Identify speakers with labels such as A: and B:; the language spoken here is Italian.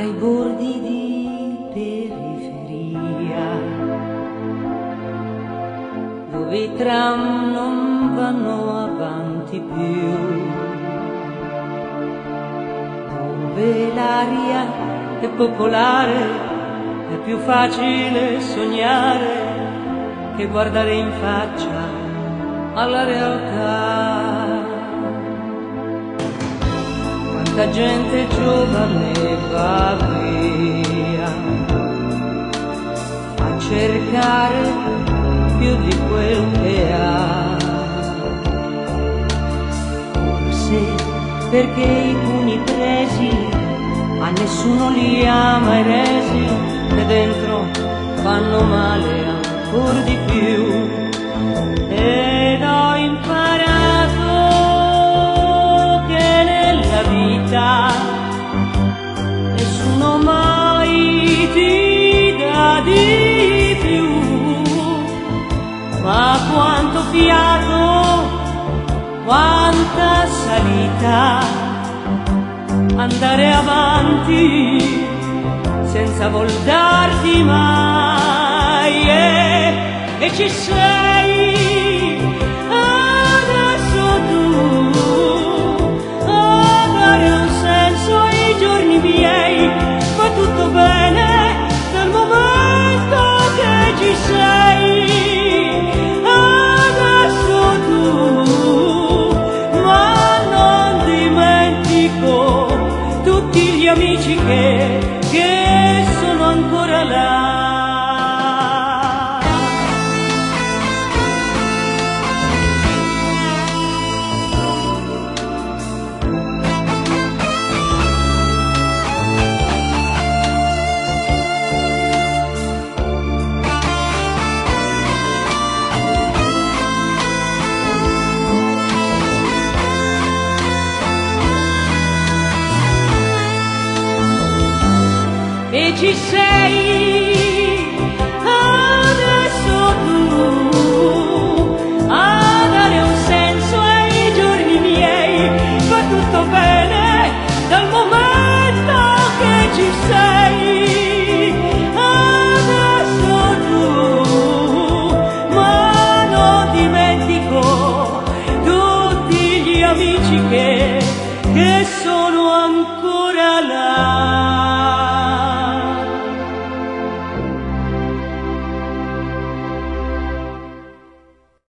A: ai bordi di periferia, dove i tram non vanno avanti più, dove l'aria è popolare, è più facile sognare che guardare in faccia alla realtà. Quanta gente giovane va via a cercare più di quel che ha, forse perché i pugni presi a nessuno li ha mai resi, e dentro fanno male ancora di più. Ed ho imparato che nella vita nessuno mai ti dà di più, ma quanto fiato, quanta salita, andare avanti senza voltarti mai, e ci sei adesso tu a dare un senso ai giorni miei. Va tutto bene nel momento che ci sei adesso tu, ma non dimentico tutti gli amici che sono ancora là. E ci sei